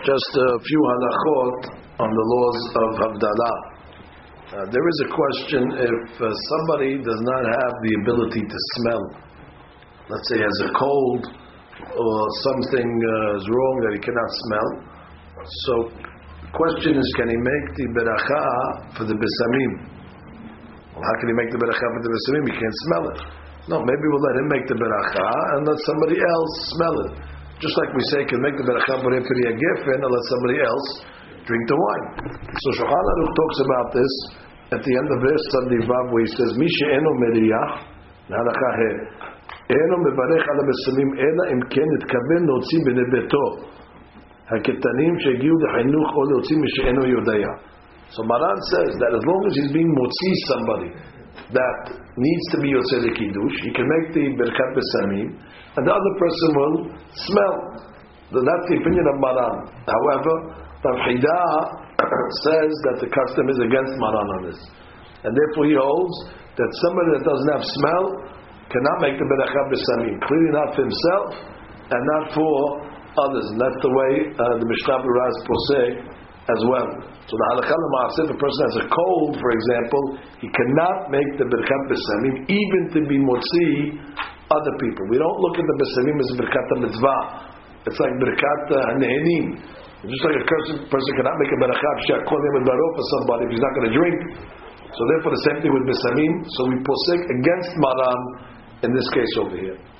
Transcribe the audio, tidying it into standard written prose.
Just a few halachot on the laws of Havdalah. There is a question if somebody does not have the ability to smell, let's say has a cold or something is wrong that he cannot smell. So the question is, can he make the beracha for the besamim? Well, how can he make the beracha for the besamim? He can't smell it. No, maybe we'll let him make the beracha and let somebody else smell it. Just like we say, can make the beracha b'rei Pri Gefen and let somebody else drink the wine. So Shulchan Aruch talks about this at the end of verse Tzadivav, where he says, "Mi she'eno meriyach, halacha he, eno mevarech ala besamim ela im ken itkaven lotzi b'nei beto haketanim shegiu lechinuch o lotzi mi she'eno yodaya." So Maran says that as long as he's being motzi somebody that needs to be yotzei lekiddush, he can make the berkat besamim, and the other person will smell. That's the opinion of Maran. However, Rav Hida says that the custom is against Maran on this, and therefore he holds that somebody that doesn't have smell cannot make the berachah besamim. Clearly not for himself and not for others. And that's the way the Mishnah Berurah posek as well. So the halakha l'ma'aseh, if a person has a cold, for example, he cannot make the berachah besamim, even to be motzi other people. We don't look at the besamim as berkat mitzvah. It's like berkat hanehenim. Just like a person cannot make a berachah for somebody if he's not going to drink. So therefore the same thing with besamim. So we posek against Maran in this case over here.